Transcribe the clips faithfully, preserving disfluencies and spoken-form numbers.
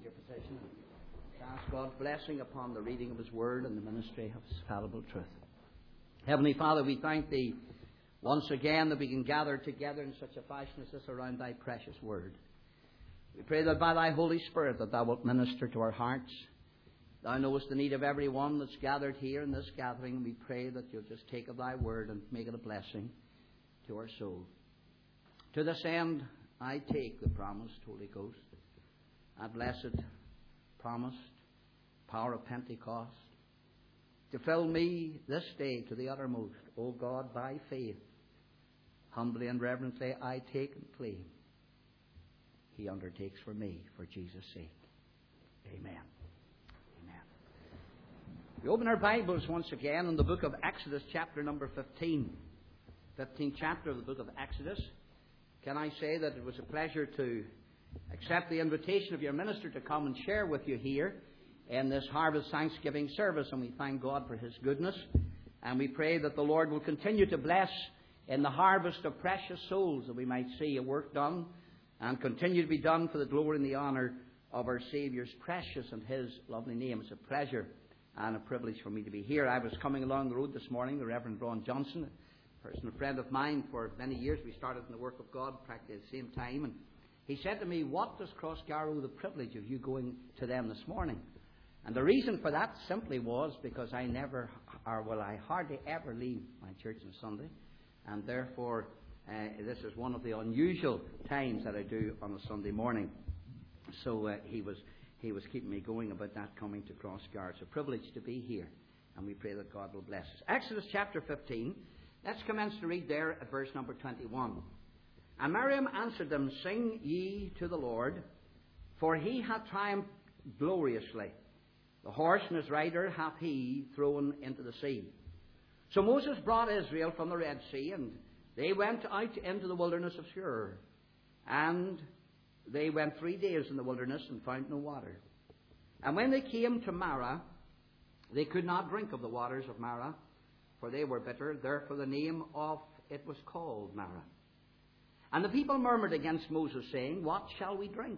Take your position and ask God's blessing upon the reading of His Word and the ministry of His fallible truth. Heavenly Father, we thank Thee once again that we can gather together in such a fashion as this around Thy precious Word. We pray that by Thy Holy Spirit that Thou wilt minister to our hearts. Thou knowest the need of every one that's gathered here in this gathering. We pray that You'll just take of Thy Word and make it a blessing to our soul. To this end, I take the promised Holy Ghost, that blessed, promised power of Pentecost, to fill me this day to the uttermost. O God, by faith, humbly and reverently I take and claim He undertakes for me, for Jesus' sake. Amen. Amen. We open our Bibles once again in the book of Exodus, chapter number fifteen. fifteenth chapter of the book of Exodus. Can I say that it was a pleasure to accept the invitation of your minister to come and share with you here in this Harvest Thanksgiving service, and we thank God for His goodness, and we pray that the Lord will continue to bless in the harvest of precious souls, that we might see a work done and continue to be done for the glory and the honour of our Saviour's precious and His lovely name. It's a pleasure and a privilege for me to be here. I was coming along the road this morning, the Reverend Ron Johnson, a personal friend of mine for many years. We started in the work of God practically at the same time, and he said to me, "What does Crossgar owe the privilege of you going to them this morning?" And the reason for that simply was because I never, or well, I hardly ever leave my church on Sunday, and therefore uh, this is one of the unusual times that I do on a Sunday morning. So uh, he was he was keeping me going about that coming to Crossgar. It's a privilege to be here, and we pray that God will bless us. Exodus chapter fifteen. Let's commence to read there at verse number twenty-one. And Miriam answered them, "Sing ye to the Lord, for He hath triumphed gloriously. The horse and his rider hath He thrown into the sea." So Moses brought Israel from the Red Sea, and they went out into the wilderness of Shur. And they went three days in the wilderness and found no water. And when they came to Marah, they could not drink of the waters of Marah, for they were bitter. Therefore the name of it was called Marah. And the people murmured against Moses, saying, "What shall we drink?"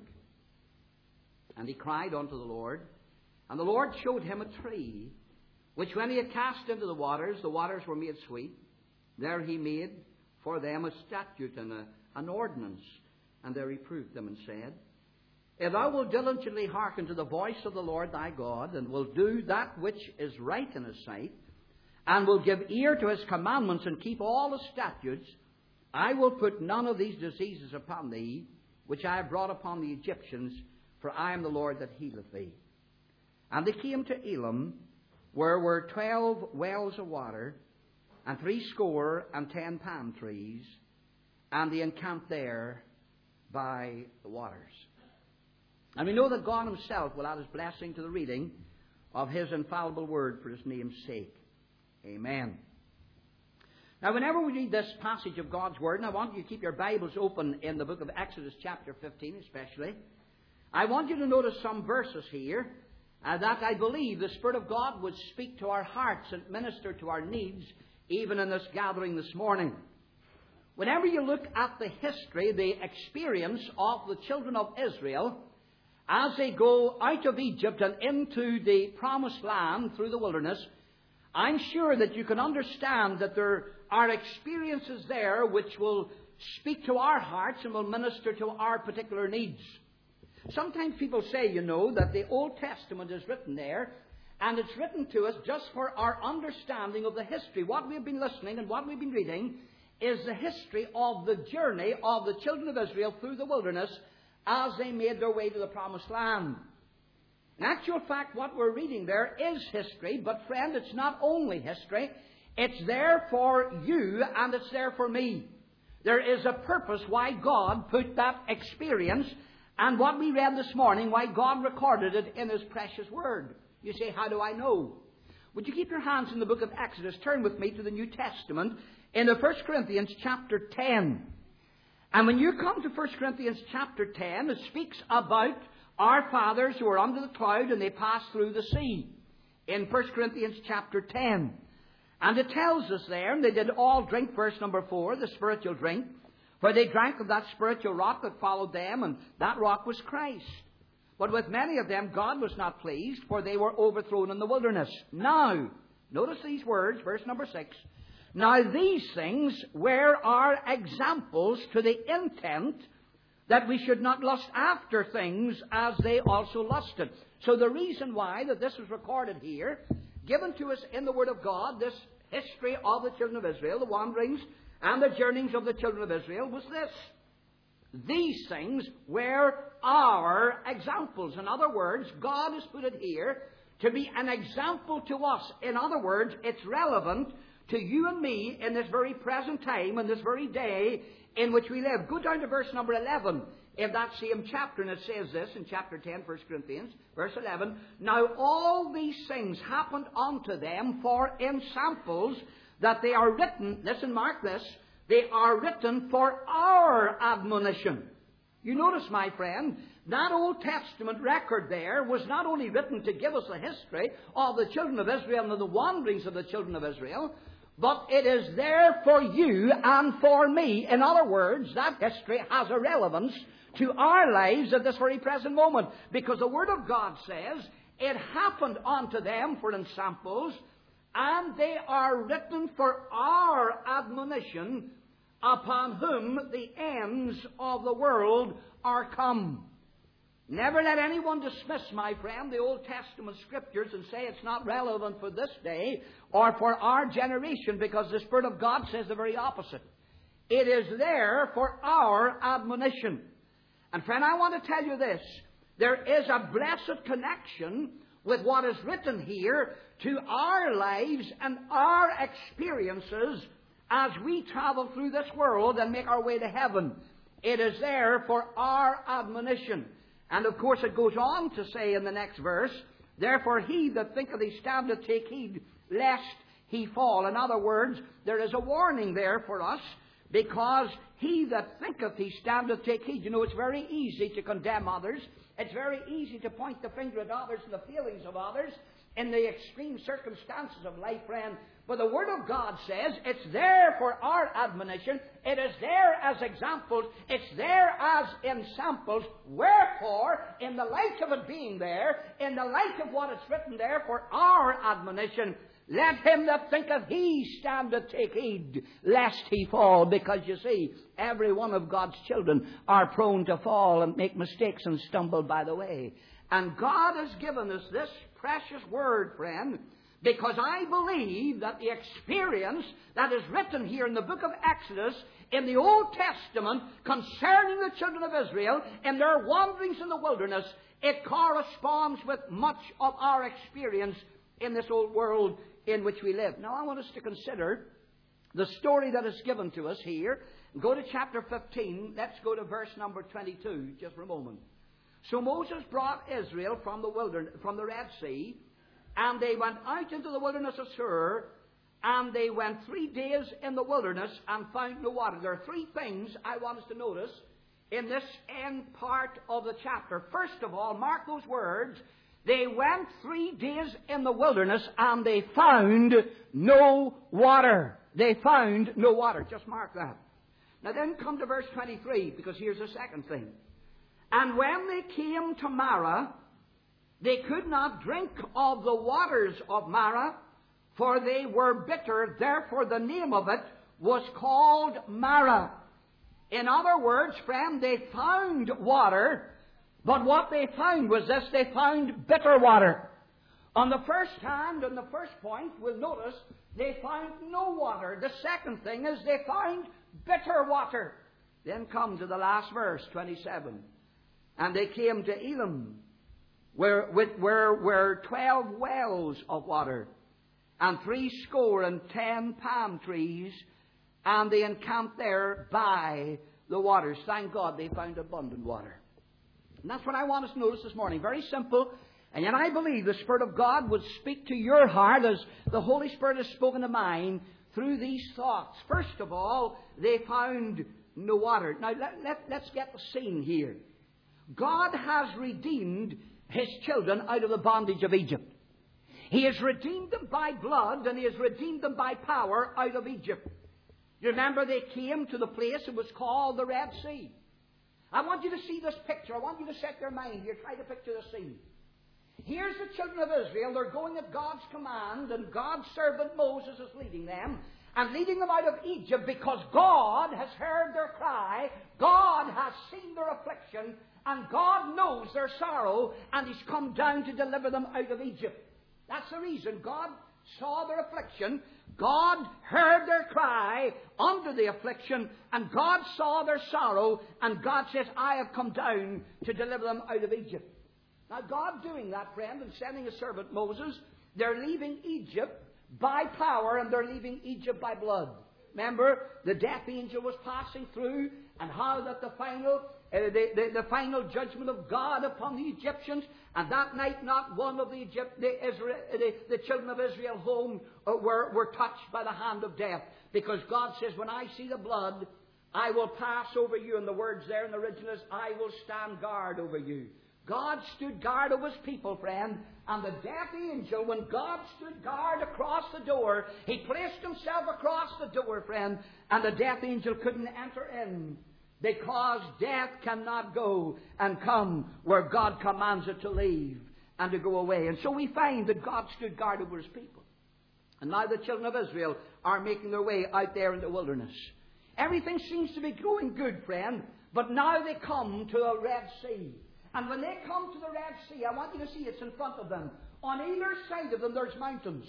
And he cried unto the Lord. And the Lord showed him a tree, which when he had cast into the waters, the waters were made sweet. There he made for them a statute and a, an ordinance. And there he proved them and said, "If thou wilt diligently hearken to the voice of the Lord thy God, and will do that which is right in His sight, and will give ear to His commandments, and keep all the statutes, I will put none of these diseases upon thee, which I have brought upon the Egyptians, for I am the Lord that healeth thee." And they came to Elim, where were twelve wells of water, and threescore and ten palm trees, and they encamped there by the waters. And we know that God Himself will add His blessing to the reading of His infallible word for His name's sake. Amen. Now, whenever we read this passage of God's Word, and I want you to keep your Bibles open in the book of Exodus chapter fifteen especially, I want you to notice some verses here uh, that I believe the Spirit of God would speak to our hearts and minister to our needs even in this gathering this morning. Whenever you look at the history, the experience of the children of Israel as they go out of Egypt and into the promised land through the wilderness, I'm sure that you can understand that there are experiences there which will speak to our hearts and will minister to our particular needs. Sometimes people say, you know, that the Old Testament is written there, and it's written to us just for our understanding of the history. What we've been listening and what we've been reading is the history of the journey of the children of Israel through the wilderness as they made their way to the promised land. In actual fact, what we're reading there is history, but friend, it's not only history. It's there for you and it's there for me. There is a purpose why God put that experience and what we read this morning, why God recorded it in His precious Word. You say, how do I know? Would you keep your hands in the book of Exodus? Turn with me to the New Testament in the First Corinthians chapter ten. And when you come to First Corinthians chapter ten, it speaks about our fathers who were under the cloud and they passed through the sea. In First Corinthians chapter ten. And it tells us there, and they did all drink, verse number four, the spiritual drink, for they drank of that spiritual rock that followed them, and that rock was Christ. But with many of them God was not pleased, for they were overthrown in the wilderness. Now, notice these words, verse number six. Now these things were our examples to the intent that we should not lust after things as they also lusted. So the reason why that this is recorded here, given to us in the Word of God, this history of the children of Israel, the wanderings and the journeyings of the children of Israel, was this. These things were our examples. In other words, God has put it here to be an example to us. In other words, it's relevant to you and me in this very present time, in this very day in which we live. Go down to verse number eleven in that same chapter, and it says this in chapter ten, First Corinthians, verse eleven. Now all these things happened unto them for ensamples, that they are written, listen, mark this, they are written for our admonition. You notice, my friend, that Old Testament record there was not only written to give us the history of the children of Israel and the wanderings of the children of Israel, but it is there for you and for me. In other words, that history has a relevance to our lives at this very present moment. Because the Word of God says, it happened unto them for ensamples, and they are written for our admonition, upon whom the ends of the world are come. Never let anyone dismiss, my friend, the Old Testament Scriptures and say it's not relevant for this day or for our generation, because the Spirit of God says the very opposite. It is there for our admonition. And friend, I want to tell you this. There is a blessed connection with what is written here to our lives and our experiences as we travel through this world and make our way to heaven. It is there for our admonition. And of course it goes on to say in the next verse, therefore he that thinketh he standeth, take heed lest he fall. In other words, there is a warning there for us, because he that thinketh he standeth, take heed. You know, it's very easy to condemn others. It's very easy to point the finger at others and the feelings of others in the extreme circumstances of life, friend. But the Word of God says it's there for our admonition. It is there as examples. It's there as ensamples. Wherefore, in the light of it being there, in the light of what is written there for our admonition, let him that thinketh he standeth take heed, lest he fall. Because you see, every one of God's children are prone to fall and make mistakes and stumble by the way. And God has given us this precious word, friend, because I believe that the experience that is written here in the book of Exodus, in the Old Testament, concerning the children of Israel and their wanderings in the wilderness, it corresponds with much of our experience in this old world in which we live. Now I want us to consider the story that is given to us here. Go to chapter fifteen. Let's go to verse number twenty-two, just for a moment. So Moses brought Israel from the wilderness, from the Red Sea, and they went out into the wilderness of Shur, and they went three days in the wilderness and found no water. There are three things I want us to notice in this end part of the chapter. First of all, mark those words. They went three days in the wilderness and they found no water. They found no water. Just mark that. Now then come to verse twenty-three, because here's the second thing. And when they came to Marah, they could not drink of the waters of Marah, for they were bitter. Therefore the name of it was called Marah. In other words, friend, they found water, but what they found was this: they found bitter water. On the first hand, on the first point, we'll notice they found no water. The second thing is they found bitter water. Then come to the last verse, twenty-seven. And they came to Elim, where, where were twelve wells of water, and three score and ten palm trees, and they encamped there by the waters. Thank God they found abundant water. And that's what I want us to notice this morning. Very simple. And yet I believe the Spirit of God would speak to your heart as the Holy Spirit has spoken to mine through these thoughts. First of all, they found no water. Now let, let, let's get the scene here. God has redeemed His children out of the bondage of Egypt. He has redeemed them by blood, and He has redeemed them by power out of Egypt. You remember they came to the place that was called the Red Sea. I want you to see this picture. I want you to set your mind here. Try to picture the scene. Here's the children of Israel. They're going at God's command, and God's servant Moses is leading them, and leading them out of Egypt because God has heard their cry, God has seen their affliction, and God knows their sorrow, and He's come down to deliver them out of Egypt. That's the reason. God saw their affliction, God heard their cry under the affliction, and God saw their sorrow, and God says, I have come down to deliver them out of Egypt. Now, God doing that, friend, and sending His servant Moses, they're leaving Egypt by power, and they're leaving Egypt by blood. Remember, the death angel was passing through, and how that the final, uh, the, the, the final judgment of God upon the Egyptians, and that night not one of the, Egypt, the, Israel, the, the children of Israel home uh, were, were touched by the hand of death, because God says, when I see the blood, I will pass over you. And the words there in the original is, I will stand guard over you. God stood guard over His people, friend. And the death angel, when God stood guard across the door, He placed Himself across the door, friend, and the death angel couldn't enter in, because death cannot go and come where God commands it to leave and to go away. And so we find that God stood guard over His people. And now the children of Israel are making their way out there in the wilderness. Everything seems to be going good, friend, but now they come to a Red Sea. And when they come to the Red Sea, I want you to see it's in front of them. On either side of them, there's mountains.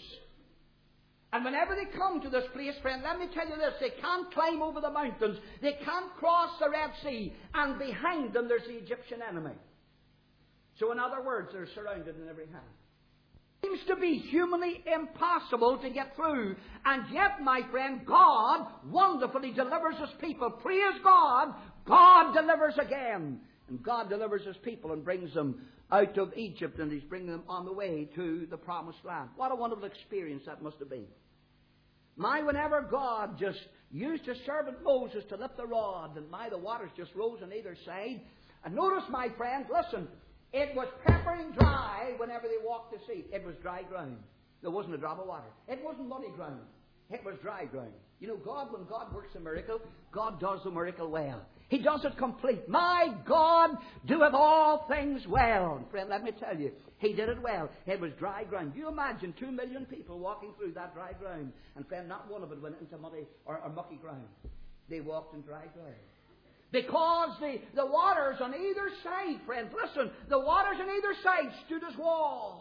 And whenever they come to this place, friend, let me tell you this, they can't climb over the mountains. They can't cross the Red Sea. And behind them, there's the Egyptian enemy. So in other words, they're surrounded on every hand. It seems to be humanly impossible to get through. And yet, my friend, God wonderfully delivers His people. Praise God, God delivers again. And God delivers His people and brings them out of Egypt, and He's bringing them on the way to the Promised Land. What a wonderful experience that must have been. My, whenever God just used His servant Moses to lift the rod, and my, the waters just rose on either side. And notice, my friends, listen, it was peppering dry whenever they walked the sea. It was dry ground. There wasn't a drop of water. It wasn't muddy ground. It was dry ground. You know, God, when God works a miracle, God does the miracle well. He does it complete. My God doeth all things well. And friend, let me tell you, He did it well. It was dry ground. You imagine two million people walking through that dry ground. And friend, not one of it went into muddy or, or mucky ground. They walked in dry ground. Because the, the waters on either side, friends, listen, the waters on either side stood as walls.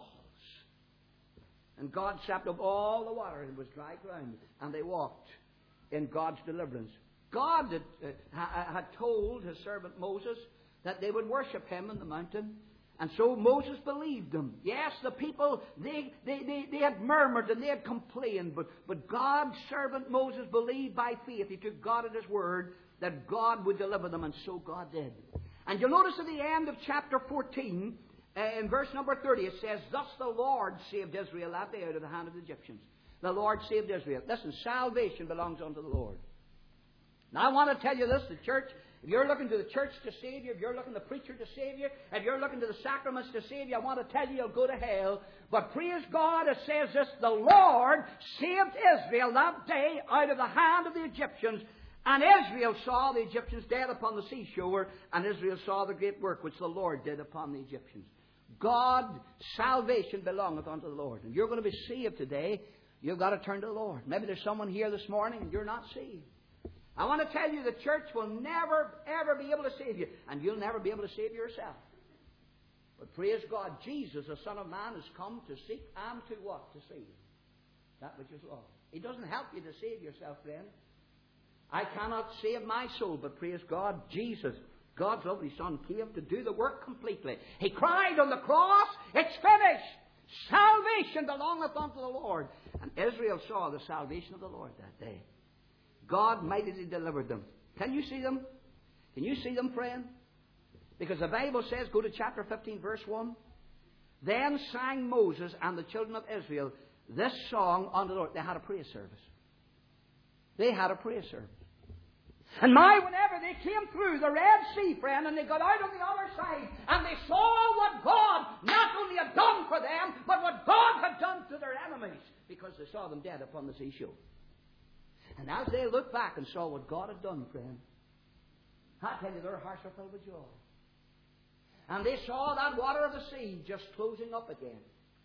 And God sapped up all the water. It was dry ground. And they walked in God's deliverance. God had, uh, had told His servant Moses that they would worship Him in the mountain. And so Moses believed them. Yes, the people, they, they, they, they had murmured and they had complained. But, but God's servant Moses believed by faith. He took God at His word that God would deliver them. And so God did. And you'll notice at the end of chapter fourteen, uh, in verse number thirty, it says, Thus the Lord saved Israel that day out of the hand of the Egyptians. The Lord saved Israel. Listen, salvation belongs unto the Lord. Now, I want to tell you this, the church, if you're looking to the church to save you, if you're looking to the preacher to save you, if you're looking to the sacraments to save you, I want to tell you you'll go to hell. But praise God, it says this, the Lord saved Israel that day out of the hand of the Egyptians, and Israel saw the Egyptians dead upon the seashore, and Israel saw the great work which the Lord did upon the Egyptians. God, salvation belongeth unto the Lord. And you're going to be saved today, you've got to turn to the Lord. Maybe there's someone here this morning and you're not saved. I want to tell you the church will never, ever be able to save you. And you'll never be able to save yourself. But praise God, Jesus, the Son of Man, has come to seek and to what? To save that which is lost. He doesn't help you to save yourself, friend. I cannot save my soul, but praise God, Jesus, God's lovely Son, came to do the work completely. He cried on the cross, it's finished. Salvation belongeth unto the Lord. And Israel saw the salvation of the Lord that day. God mightily delivered them. Can you see them? Can you see them, friend? Because the Bible says, go to chapter fifteen, verse one. Then sang Moses and the children of Israel this song unto the Lord. They had a praise service. They had a praise service. And my, whenever they came through the Red Sea, friend, and they got out on the other side, and they saw what God not only had done for them, but what God had done to their enemies, because they saw them dead upon the seashore. And as they looked back and saw what God had done, friend, I tell you, their hearts were filled with joy. And they saw that water of the sea just closing up again.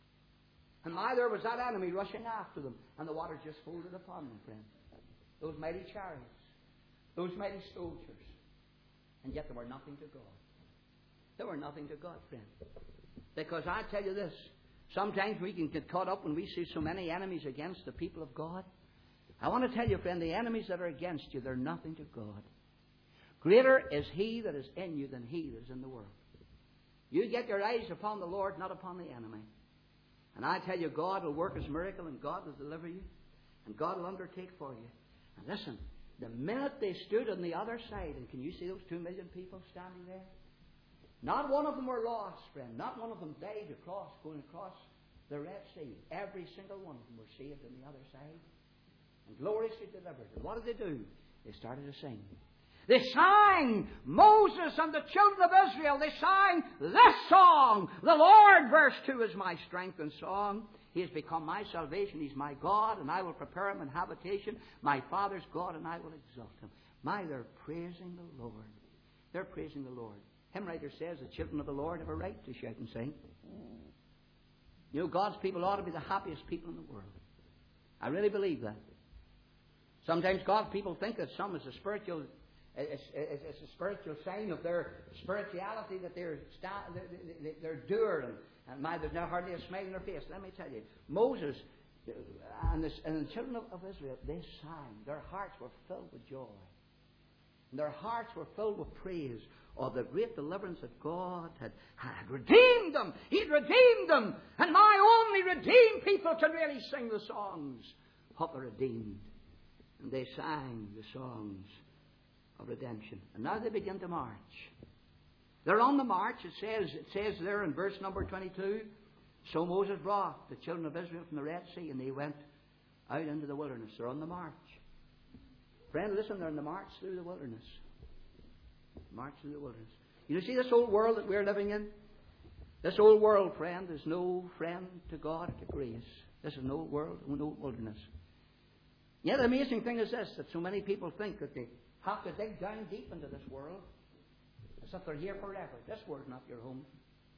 And my, there was that enemy rushing after them, and the water just folded upon them, friend. Those mighty chariots, those mighty soldiers. And yet they were nothing to God. They were nothing to God, friend. Because I tell you this, sometimes we can get caught up when we see so many enemies against the people of God. I want to tell you, friend, the enemies that are against you, they're nothing to God. Greater is He that is in you than he that is in the world. You get your eyes upon the Lord, not upon the enemy. And I tell you, God will work His miracle, and God will deliver you, and God will undertake for you. And listen, the minute they stood on the other side, and can you see those two million people standing there? Not one of them were lost, friend. Not one of them died across, going across the Red Sea. Every single one of them were saved on the other side and gloriously delivered. And what did they do? They started to sing. They sang, Moses and the children of Israel, they sang this song. The Lord, verse two, is my strength and song. He has become my salvation. He's my God, and I will prepare Him an habitation. My Father's God, and I will exalt Him. My, they're praising the Lord. They're praising the Lord. Hymn writer says the children of the Lord have a right to shout and sing. You know, God's people ought to be the happiest people in the world. I really believe that. Sometimes God's people think that some is a spiritual, it's, it's, it's a spiritual sign of their spirituality, that they're sta- they're, they're doer, and, and my, there's not hardly a smile on their face. Let me tell you, Moses and the, and the children of, of Israel, they sang. Their hearts were filled with joy. And their hearts were filled with praise of the great deliverance that God had, had redeemed them. He'd redeemed them. And my only redeemed people can really sing the songs of the redeemed. And they sang the songs of redemption. And now they begin to march. They're on the march. It says, it says there in verse number twenty-two, so Moses brought the children of Israel from the Red Sea, and they went out into the wilderness. They're on the march. Friend, listen, they're in the march through the wilderness. March through the wilderness. You see this old world that we're living in? This old world, friend, is no friend to God, to grace. This is no world, no wilderness. Yet the amazing thing is this, that so many people think that they have to dig down deep into this world as if they're here forever. This world's not your home.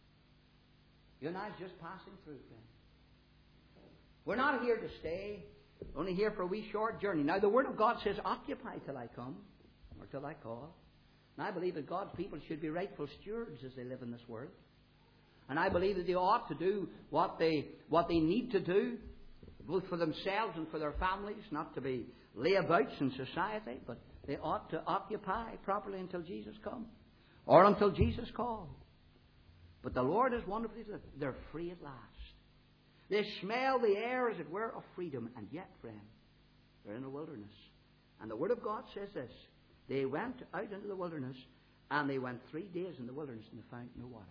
You and I are just passing through, friend. We're not here to stay. Only here for a wee short journey. Now, the Word of God says, occupy till I come, or till I call. And I believe that God's people should be rightful stewards as they live in this world. And I believe that they ought to do what they what they need to do, both for themselves and for their families, not to be layabouts in society, but they ought to occupy properly until Jesus comes, or until Jesus calls. But the Lord is wonderfully good. They're free at last. They smell the air, as it were, of freedom. And yet, friend, they're in the wilderness. And the Word of God says this. They went out into the wilderness, and they went three days in the wilderness, and they found no water.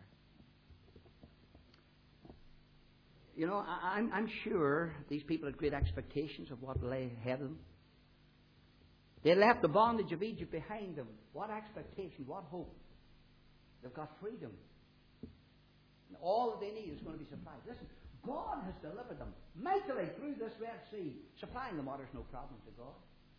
You know, I, I'm, I'm sure these people had great expectations of what lay ahead of them. They left the bondage of Egypt behind them. What expectation, what hope. They've got freedom. And all that they need is going to be supplied. Listen, God has delivered them mightily through this Red Sea. Supplying the water is no problem to God.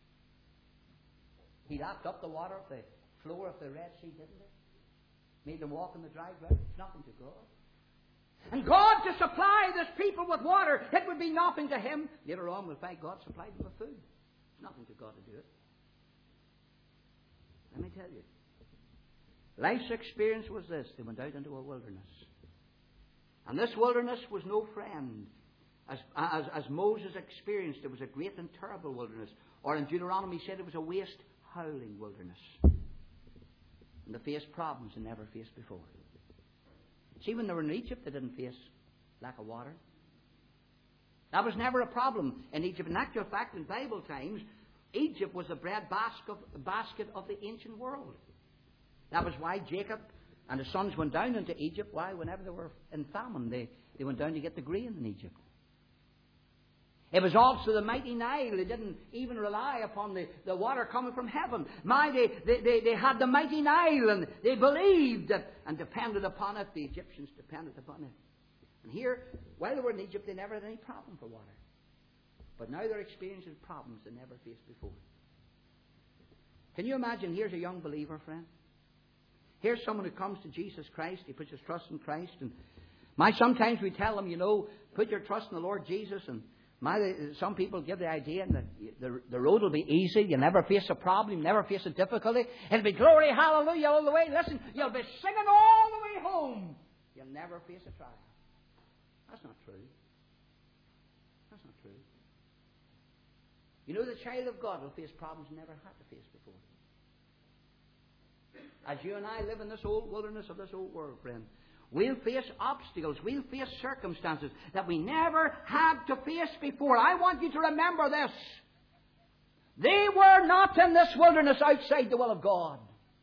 He lapped up the water of the floor of the Red Sea, didn't He? Made them walk on the dry ground. It's nothing to God. And God to supply this people with water, it would be nothing to Him. Later on we'll find God supplied them with food. It's nothing to God to do it. Let me tell you. Life's experience was this. They went out into a wilderness. And this wilderness was no friend. As, as, as Moses experienced, it was a great and terrible wilderness. Or in Deuteronomy, he said it was a waste, howling wilderness. And they faced problems they never faced before. See, when they were in Egypt, they didn't face lack of water. That was never a problem in Egypt. In actual fact, in Bible times, Egypt was the bread basket, basket of the ancient world. That was why Jacob and his sons went down into Egypt. Why? Whenever they were in famine, they, they went down to get the grain in Egypt. It was also the mighty Nile. They didn't even rely upon the, the water coming from heaven. My, they, they, they, they had the mighty Nile, and they believed that, and depended upon it. The Egyptians depended upon it. And here, while they were in Egypt, they never had any problem for water. But now they're experiencing problems they never faced before. Can you imagine, here's a young believer, friend. Here's someone who comes to Jesus Christ. He puts his trust in Christ. And my, sometimes we tell them, you know, put your trust in the Lord Jesus. And my, some people give the idea that the, the road will be easy. You'll never face a problem. You'll never face a difficulty. It'll be glory, hallelujah all the way. Listen, you'll be singing all the way home. You'll never face a trial. That's not true. That's not true. You know, the child of God will face problems he never had to face before. As you and I live in this old wilderness of this old world, friend, we'll face obstacles, we'll face circumstances that we never had to face before. I want you to remember this. They were not in this wilderness outside the will of God.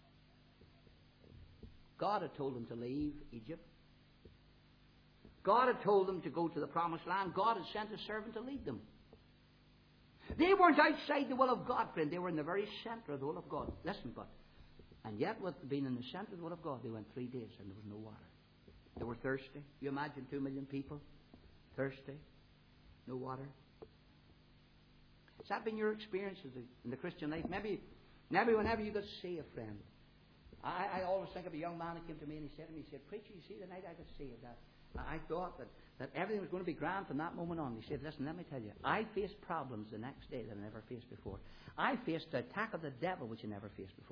God had told them to leave Egypt. God had told them to go to the promised land. God had sent a servant to lead them. They weren't outside the will of God, friend. They were in the very center of the will of God. Listen, but, and yet with being in the center of the will of God, they went three days and there was no water. They were thirsty. You imagine two million people thirsty, no water. Has that been your experience in the Christian life? Maybe, maybe whenever you got saved, friend. I, I always think of a young man who came to me and he said to me, he said, "Preacher, you see, the night I got saved, that I thought that, that everything was going to be grand from that moment on." He said, "Listen, let me tell you, I faced problems the next day that I never faced before. I faced the attack of the devil which I never faced before.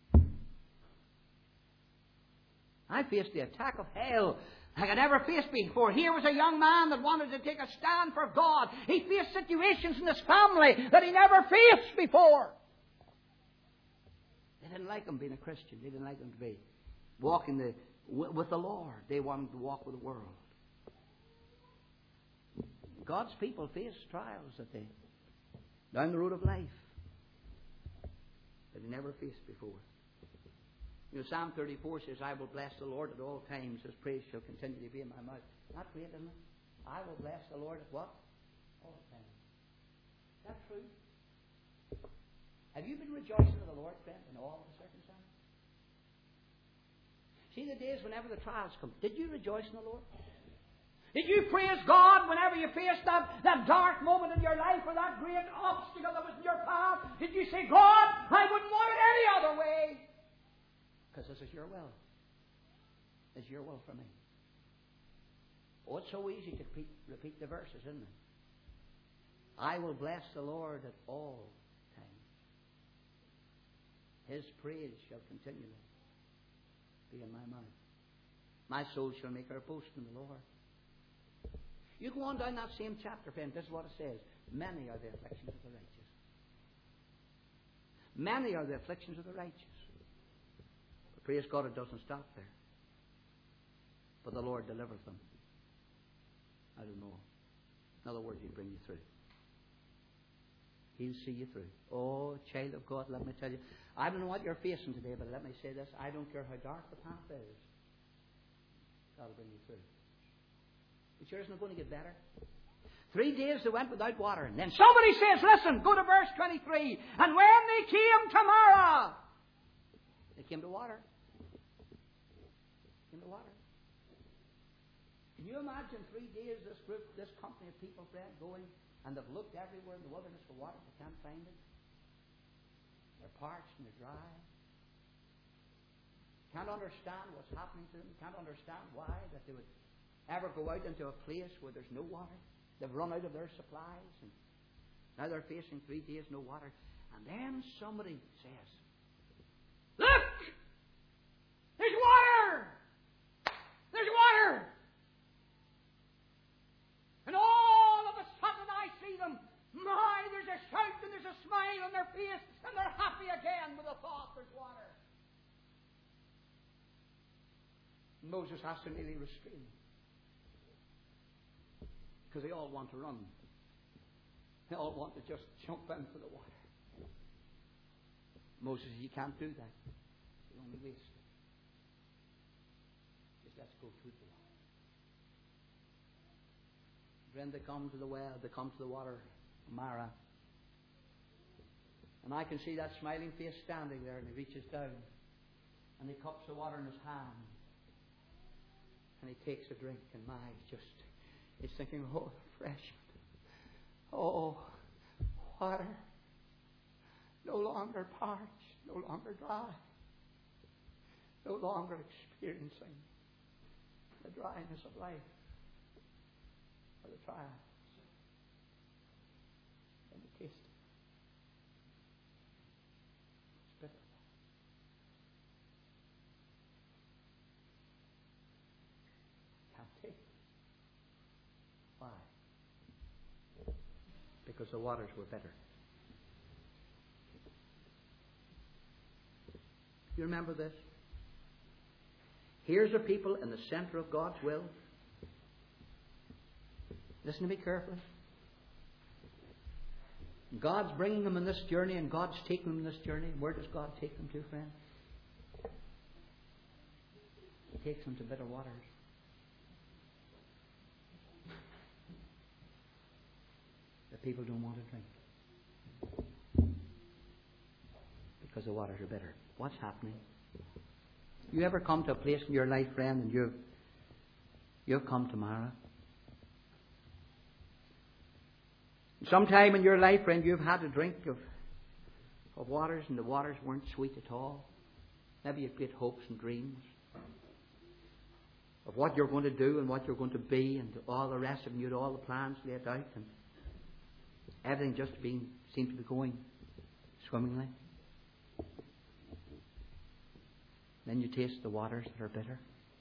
I faced the attack of hell like I never faced before. Here was a young man that wanted to take a stand for God. He faced situations in his family that he never faced before. They didn't like him being a Christian. They didn't like him to be walking the, with the Lord. They wanted to walk with the world. God's people face trials that they down the road of life that they never faced before. You know, Psalm thirty-four says, "I will bless the Lord at all times. His praise shall continue to be in my mouth." Not great, isn't it? I will bless the Lord at what? All times. Is that true? Have you been rejoicing in the Lord, friend, in all the circumstances? See the days whenever the trials come. Did you rejoice in the Lord? Did you praise God whenever you faced that, that dark moment in your life or that great obstacle that was in your path? Did you say, "God, I wouldn't want it any other way"? Because this is your will. It's your will for me. Oh, it's so easy to repeat, repeat the verses, isn't it? I will bless the Lord at all times. His praise shall continually be in my mouth. My soul shall make her boast in the Lord. You go on down that same chapter, friend. This is what it says. Many are the afflictions of the righteous. Many are the afflictions of the righteous. But praise God, it doesn't stop there. But the Lord delivers them. I don't know. In other words, He'll bring you through. He'll see you through. Oh, child of God, let me tell you. I don't know what you're facing today, but let me say this. I don't care how dark the path is. God will bring you through. It sure isn't going to get better. Three days they went without water. And then somebody says, listen, go to verse twenty-three. And when they came to Marah, they came to water. Came to water. Can you imagine three days this group, this company of people, friend, going, and they've looked everywhere in the wilderness for water, they can't find it. They're parched and they're dry. Can't understand what's happening to them. Can't understand why that they would ever go out into a place where there's no water. They've run out of their supplies, and now they're facing three days no water. And then somebody says, look! There's water! There's water! And all of a sudden I see them. My, there's a shout and there's a smile on their face, and they're happy again with the thought there's water. Moses has to nearly restrain them. Because they all want to run. They all want to just jump into the water. Moses says, you can't do that. You only waste it. Just let's go through the water. Then they come to the well, they come to the water, Marah. And I can see that smiling face standing there, and he reaches down and he cups the water in his hand. And he takes a drink, and my, just he's thinking, oh, refreshment. Oh, water. No longer parched, no longer dry. no longer experiencing the dryness of life or the trials. And the taste it's bitter. Can't take it. Why? Because the waters were bitter. You remember this? Here's a people in the center of God's will. Listen to me carefully. God's bringing them on this journey, and God's taking them on this journey. Where does God take them to, friend? He takes them to bitter waters. The people don't want to drink because the waters are bitter. What's happening? You ever come to a place in your life, friend, and you've you've come to Mara? Sometime in your life, friend, you've had a drink of of waters, and the waters weren't sweet at all. Maybe you had great hopes and dreams of what you're going to do and what you're going to be, and all the rest of it. You had all the plans laid out, and everything just being seemed to be going swimmingly. Then you taste the waters that are bitter.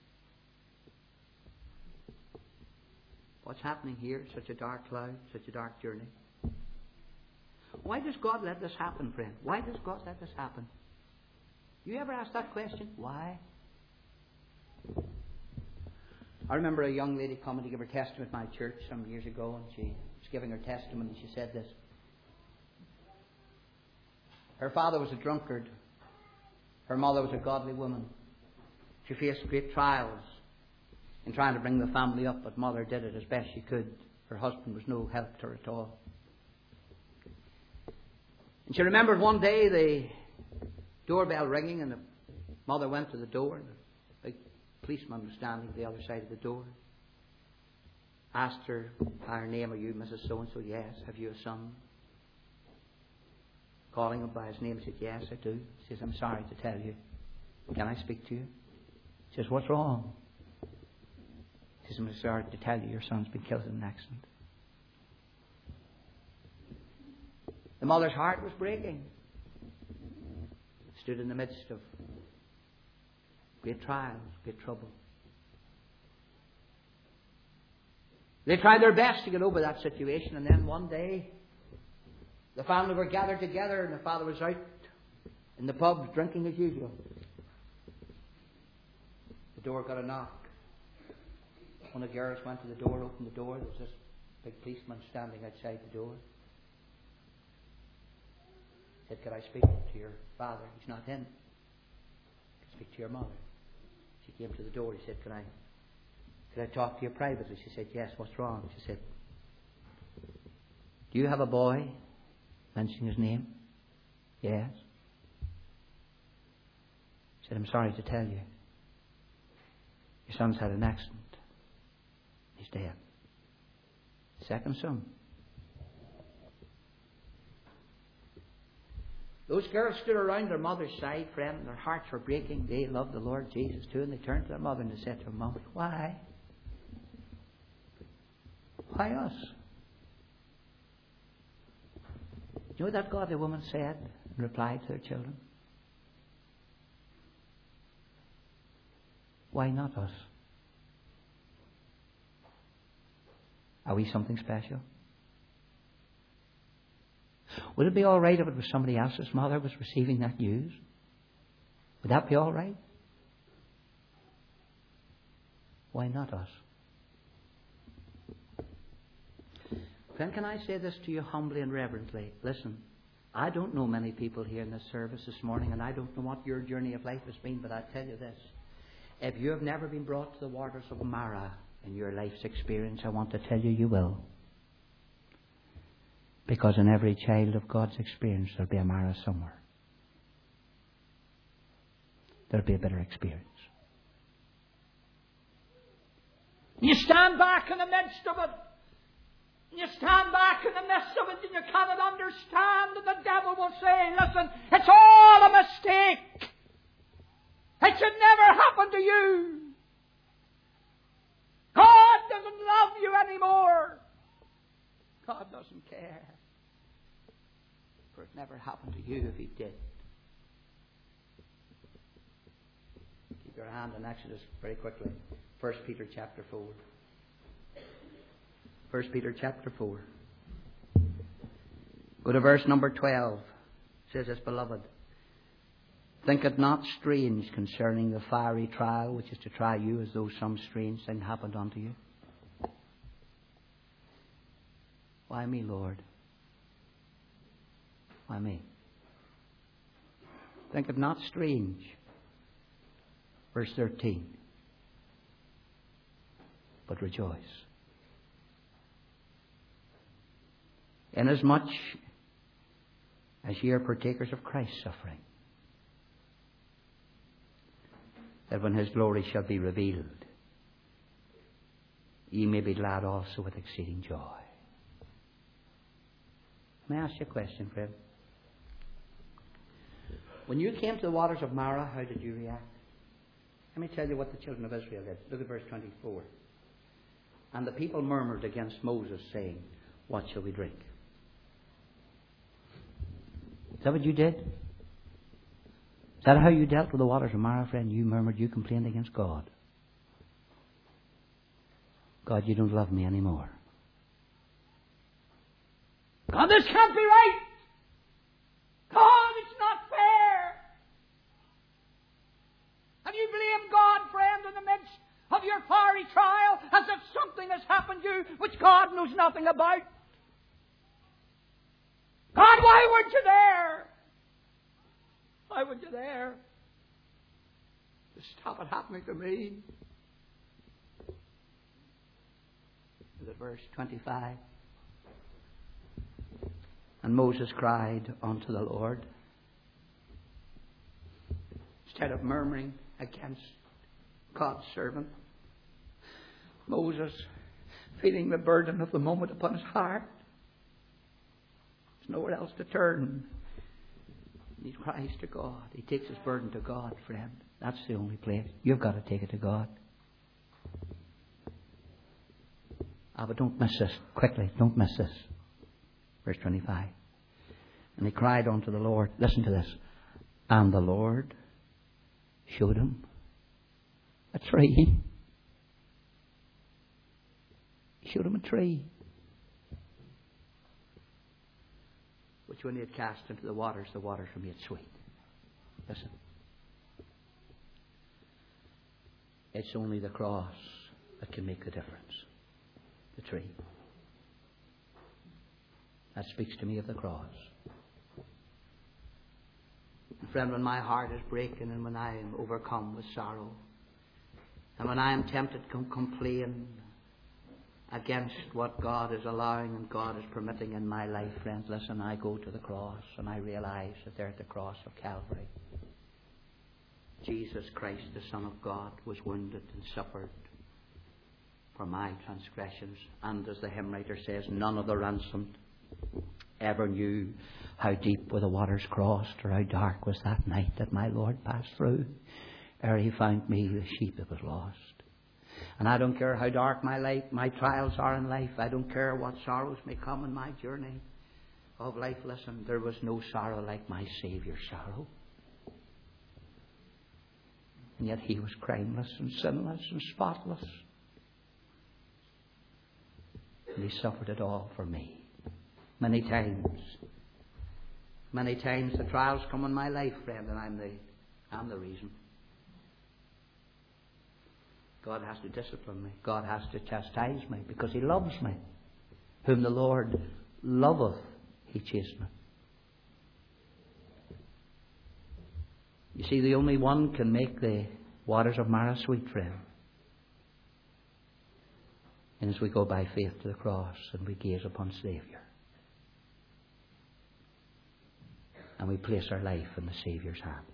What's happening here? Such a dark cloud, such a dark journey. Why does God let this happen, friend? Why does God let this happen? You ever ask that question? Why? I remember a young lady coming to give her testimony at my church some years ago, and she was giving her testimony, and she said this. Her father was a drunkard. Her mother was a godly woman. She faced great trials in trying to bring the family up, but mother did it as best she could. Her husband was no help to her at all. And she remembered one day the doorbell ringing, and the mother went to the door, and a big policeman was standing at the other side of the door. Asked her by her name, "Are you Missus So-and-so?" "Yes." "Have you a son?" Calling him by his name, said, "Yes, I do." She says, "I'm sorry to tell you. Can I speak to you?" She says, "What's wrong?" She says, "I'm sorry to tell you your son's been killed in an accident." The mother's heart was breaking. Stood in the midst of great trials, great trouble. They tried their best to get over that situation, and then one day the family were gathered together, and the father was out in the pub drinking as usual. The door got a knock. One of the girls went to the door, opened the door. There was this big policeman standing outside the door. Said, "Could I speak to your father?" "He's not in." "Could I speak to your mother?" She came to the door. He said, "Could I, could I talk to you privately?" She said, "Yes." "What's wrong?" She said, "Do you have a boy?" Mentioning his name. "Yes." He said, "I'm sorry to tell you. Your son's had an accident. He's dead." Second son. Those girls stood around their mother's side, friend, and their hearts were breaking. They loved the Lord Jesus too, and they turned to their mother and they said to her, "Mom, why? Why us?" You know what that godly woman said in reply to their children? Why not us? Are we something special? Would it be all right if it was somebody else's mother was receiving that news? Would that be all right? Why not us? Friend, can I say this to you humbly and reverently? Listen, I don't know many people here in this service this morning, and I don't know what your journey of life has been, but I tell you this. If you have never been brought to the waters of Mara in your life's experience, I want to tell you, you will. Because in every child of God's experience, there'll be a Mara somewhere. There'll be a bitter experience. You stand back in the midst of it. You stand back in the midst of it and you cannot understand, and the devil will say, "Listen, it's all a mistake. It should never happen to you. God doesn't love you anymore. God doesn't care. For it never happened to you if He did. Keep your hand on Exodus very quickly. First Peter chapter four. First Peter chapter four. Go to verse number twelve. It says this, beloved, think it not strange concerning the fiery trial which is to try you, as though some strange thing happened unto you. Why me, Lord? Why me? Think it not strange. Verse thirteen. But rejoice. Inasmuch as ye are partakers of Christ's suffering, that when His glory shall be revealed, ye may be glad also with exceeding joy. May I ask you a question, friend? When you came to the waters of Marah, how did you react? Let me tell you what the children of Israel did. Look at verse twenty-four. And the people murmured against Moses, saying, what shall we drink? Is that what you did? Is that how you dealt with the waters of Marah, friend? You murmured, you complained against God. God, you don't love me anymore. God, this can't be right. God, it's not fair. And you blame God, friend, in the midst of your fiery trial as if something has happened to you which God knows nothing about. God, why weren't you there? Why weren't you there to stop it happening to me? Look at verse twenty-five. And Moses cried unto the Lord. Instead of murmuring against God's servant, Moses, feeling the burden of the moment upon his heart, there's nowhere else to turn. He cries to God. He takes his burden to God, friend. That's the only place. You've got to take it to God. Ah, but don't miss this. Quickly, don't miss this. Verse twenty-five. And he cried unto the Lord. Listen to this. And the Lord showed him a tree. He showed him a tree, which when he had cast into the waters, the waters were made sweet. Listen. It's only the cross that can make the difference. The tree. That speaks to me of the cross. And friend, when my heart is breaking and when I am overcome with sorrow, and when I am tempted to complain against what God is allowing and God is permitting in my life, friends, listen, I go to the cross and I realize that there at the cross of Calvary, Jesus Christ, the Son of God, was wounded and suffered for my transgressions. And as the hymn writer says, none of the ransomed ever knew how deep were the waters crossed, or how dark was that night that my Lord passed through, ere He found me, the sheep that was lost. And I don't care how dark my life, my trials are in life. I don't care what sorrows may come in my journey of life. Listen, there was no sorrow like my Saviour's sorrow. And yet He was crimeless and sinless and spotless. And He suffered it all for me. Many times. Many times the trials come in my life, friend, and I'm the, I'm the reason. God has to discipline me. God has to chastise me because He loves me. Whom the Lord loveth, He chasteneth. You see, the only one can make the waters of Marah sweet, friend. And as we go by faith to the cross and we gaze upon Saviour, and we place our life in the Saviour's hand.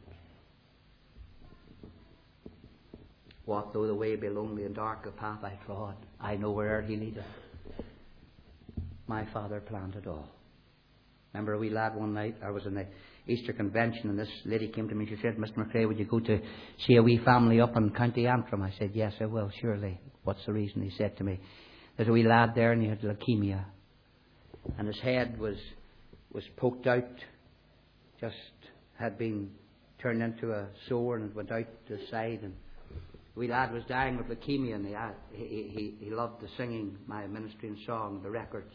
What though the way be lonely and dark, a path I trod, I know where'er He leadeth. My Father planned it all. Remember a wee lad one night, I was in the Easter convention, and this lady came to me. She said, Mister McRae, would you go to see a wee family up in County Antrim? I said, yes, I will, surely. What's the reason? He said to me, there's a wee lad there and he had leukemia. And his head was was poked out, just had been turned into a sore and it went out to the side. And the wee lad was dying with leukemia, and he, had, he, he, he loved the singing, my ministry and song, the records.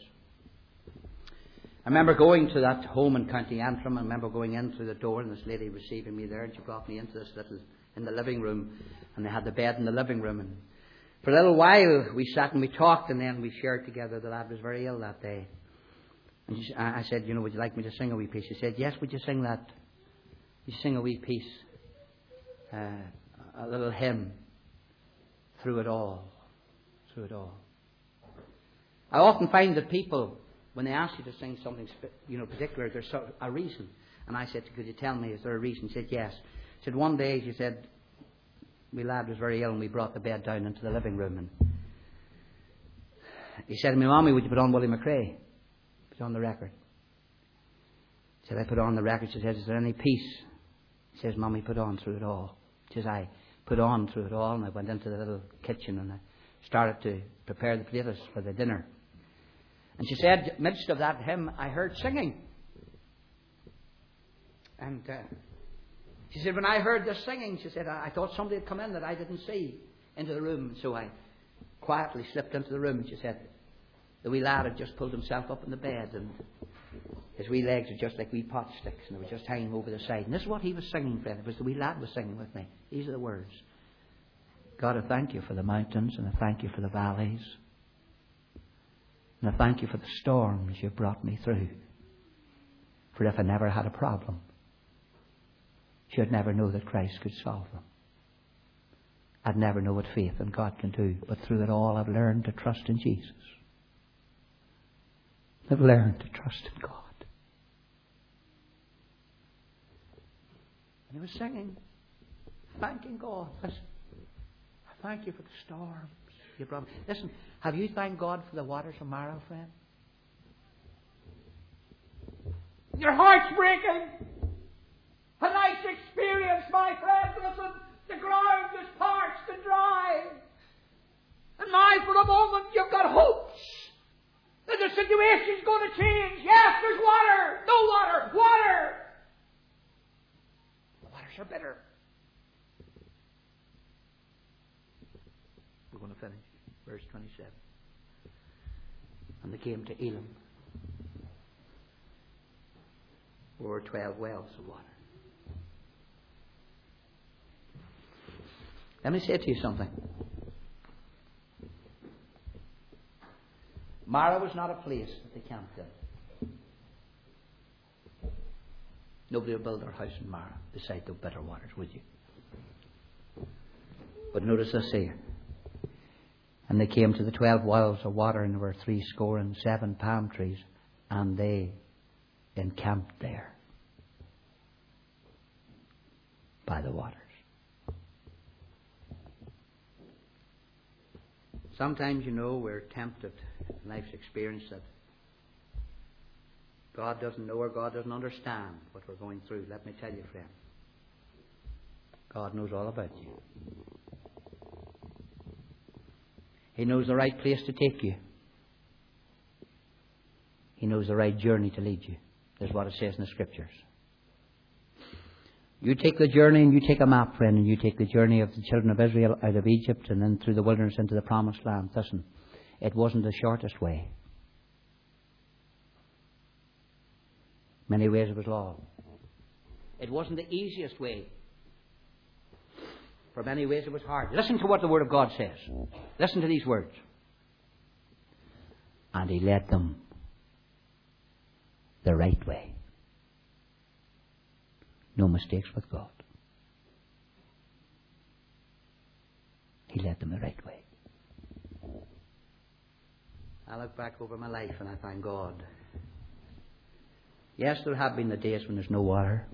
I remember going to that home in County Antrim. I remember going in through the door and this lady receiving me there, and she brought me into this little, in the living room, and they had the bed in the living room. And for a little while we sat and we talked, and then we shared together. The lad was very ill that day. And she, I said, you know, would you like me to sing a wee piece? She said, yes, would you sing that? You sing a wee piece, uh, a little hymn, through it all, through it all. I often find that people, when they ask you to sing something, you know, particular, there's a reason. And I said, could you tell me, is there a reason? She said, yes. She said, one day, she said, my lad was very ill and we brought the bed down into the living room. And he said to me, Mommy, would you put on Willie McRae? Put on the record. She said, I put on the record. She said, is there any peace? He says, Mommy, put on through it all. She says, I put on through it all, and I went into the little kitchen and I started to prepare the potatoes for the dinner. And she said, midst of that hymn, I heard singing. And uh, she said, when I heard this singing, she said, I, I thought somebody had come in that I didn't see into the room. So I quietly slipped into the room. And she said, the wee lad had just pulled himself up in the bed, and his wee legs were just like wee pot sticks, and they were just hanging over the side. And this is what he was singing, friend. It was the wee lad was singing with me. These are the words. God, I thank you for the mountains, and I thank you for the valleys. And I thank you for the storms you brought me through. For if I never had a problem, you'd never know that Christ could solve them. I'd never know what faith in God can do. But through it all, I've learned to trust in Jesus. I've learned to trust in God. And he was singing, thanking God. Listen, I thank you for the storms you brought me. Listen, have you thanked God for the waters of Marrow, friend? Your heart's breaking. A nice experience, my friend. Listen, the ground is parched and dry. And now, for a moment, you've got hopes that the situation's going to change. Yes, there's water. No water. Water. The waters are bitter. We're going to finish. Verse twenty-seven. And they came to Elim. There were twelve wells of water. Let me say to you something. Marah was not a place that they camped in. Nobody would build their house in Marah beside the bitter waters, would you? But notice this here. And they came to the twelve wells of water, and there were three score and seven palm trees, and they encamped there by the waters. Sometimes, you know, we're tempted in life's experience that God doesn't know or God doesn't understand what we're going through. Let me tell you, friend, God knows all about you. He knows the right place to take you. He knows the right journey to lead you. That's what it says in the Scriptures. You take the journey, and you take a map, friend, and you take the journey of the children of Israel out of Egypt and then through the wilderness into the promised land. Listen, it wasn't the shortest way. Many ways it was long. It wasn't the easiest way. For many ways it was hard. Listen to what the Word of God says. Listen to these words. And He led them the right way. No mistakes with God. He led them the right way. I look back over my life and I thank God. Yes, there have been the days when there's no water.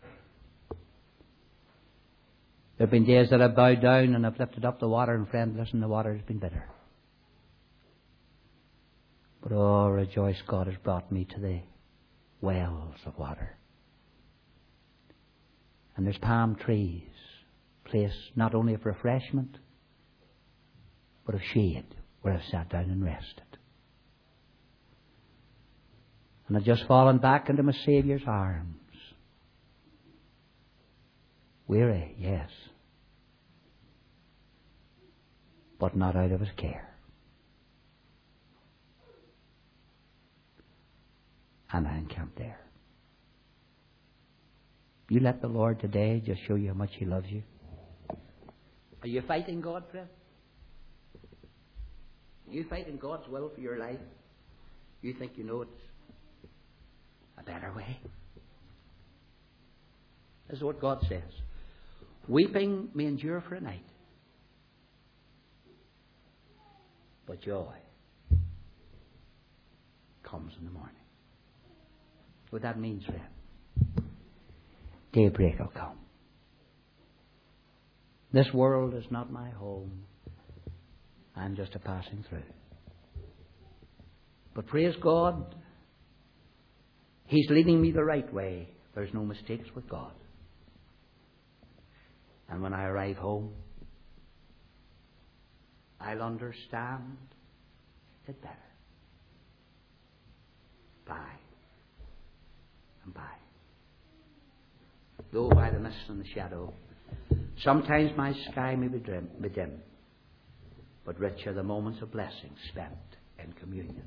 There have been days that I've bowed down and I've lifted up the water, and friend, listen, the water has been bitter. But oh, rejoice, God has brought me to the wells of water. And there's palm trees, place not only of refreshment, but of shade, where I've sat down and rested. And I've just fallen back into my Saviour's arms. Weary, yes, but not out of His care. And I encamped there. You let the Lord today just show you how much He loves you. Are you fighting God, friend? Are you fighting God's will for your life? You think you know it's a better way? This is what God says. Weeping may endure for a night, but joy comes in the morning. What that means, friend, daybreak will come. This world is not my home. I'm just a passing through. But praise God, He's leading me the right way. There's no mistakes with God. And when I arrive home, I'll understand it better. By and by. Though by the mist and the shadow, sometimes my sky may be dim, be dim, but rich are the moments of blessing spent in communion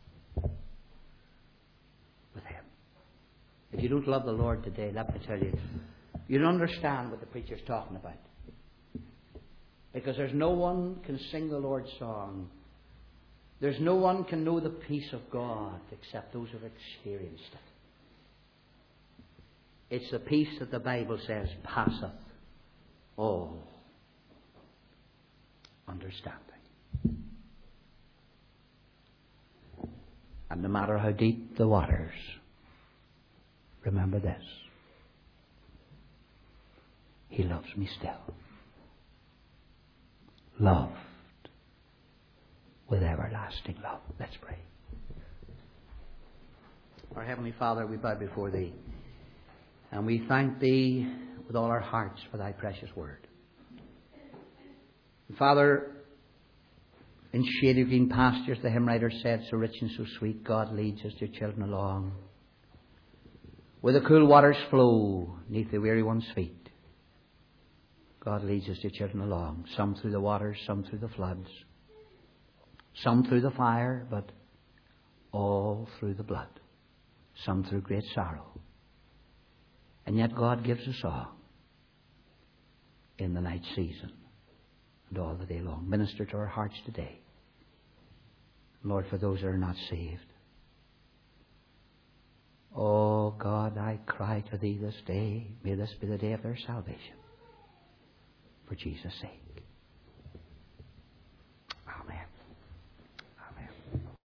with Him. If you don't love the Lord today, let me tell you, you don't understand what the preacher's talking about. Because there's no one can sing the Lord's song. There's no one can know the peace of God except those who have experienced it. It's the peace that the Bible says passeth all understanding. And no matter how deep the waters, remember this. He loves me still. Loved with everlasting love. Let's pray. Our Heavenly Father, we bow before Thee, and we thank Thee with all our hearts for Thy precious word. And Father, in shady green pastures, the hymn writer said, so rich and so sweet, God leads us, dear children, along. Where the cool waters flow neath the weary one's feet. God leads us, dear children, along. Some through the waters, some through the floods. Some through the fire, but all through the blood. Some through great sorrow. And yet God gives us all in the night season and all the day long. Minister to our hearts today. Lord, for those that are not saved. Oh God, I cry to Thee this day. May this be the day of their salvation. For Jesus' sake.